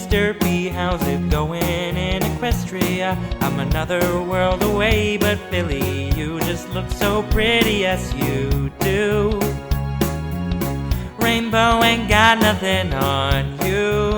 Mr. B, how's it going in Equestria? I'm another world away, but Billy, you just look so pretty, yes you do. Rainbow ain't got nothing on you.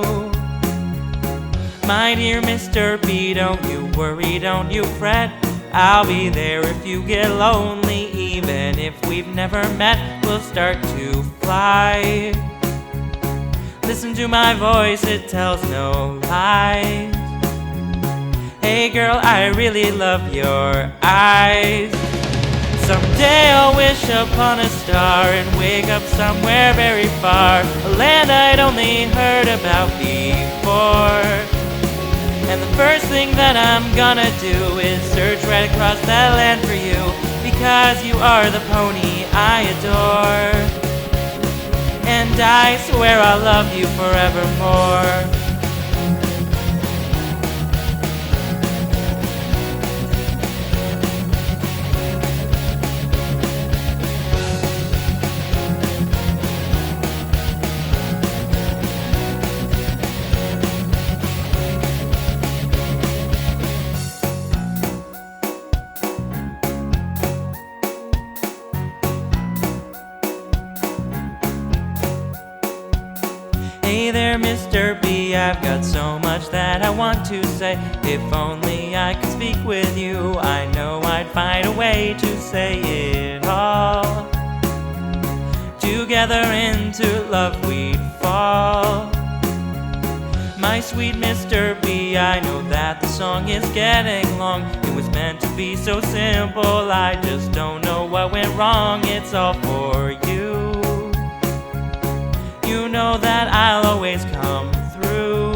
My dear Mr. B, don't you worry, don't you fret. I'll be there if you get lonely. Even if we've never met, we'll start to fly. Listen to my voice, it tells no lies. Hey girl, I really love your eyes. Someday I'll wish upon a star and wake up somewhere very far, a land I'd only heard about before. And the first thing that I'm gonna do is search right across that land for you, because you are the pony I adore. And I swear I'll love you forevermore. Hey there, Mr. B, I've got so much that I want to say. If only I could speak with you, I know I'd find a way to say it all. Together into love we'd fall. My sweet Mr. B, I know that the song is getting long. It was meant to be so simple, I just don't know what went wrong. It's all for you. You know that I'll always come through.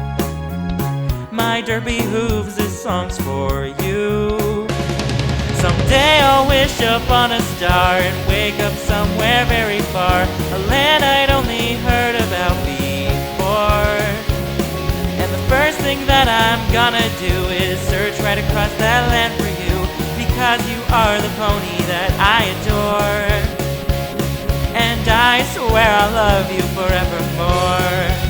My derpy hooves, this song's for you. Someday I'll wish upon a star and wake up somewhere very far, a land I'd only heard about before. And the first thing that I'm gonna do is search right across that land for you, because you are the pony that I adore. And I swear I'll love you forevermore.